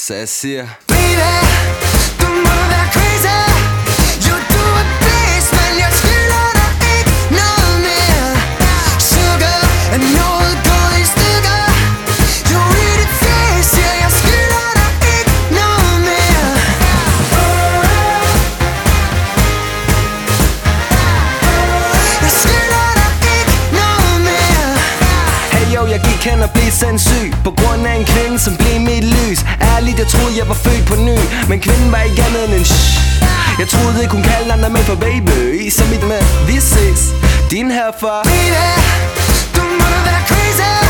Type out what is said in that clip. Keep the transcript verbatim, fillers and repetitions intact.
Så jeg siger Baby, du må være crazy. Jo, du er bedst, men jeg skylder dig ikke noget mere. Sugar er noget gået i stykker. Jo, i det fjes, ja, jeg skylder dig ikke noget mere. Jeg skylder dig ikke noget mere. Hey yo, jeg gik hen og blev sindssyg på grund af en kvinde, som blev mit lys. Ærligt, jeg troede, jeg var født på ny, men kvinden var ikke andet end en shh. Jeg troede ikke, hun kaldte andre med for baby. Så mit med, vi ses, din herfra. Baby, du må være crazy.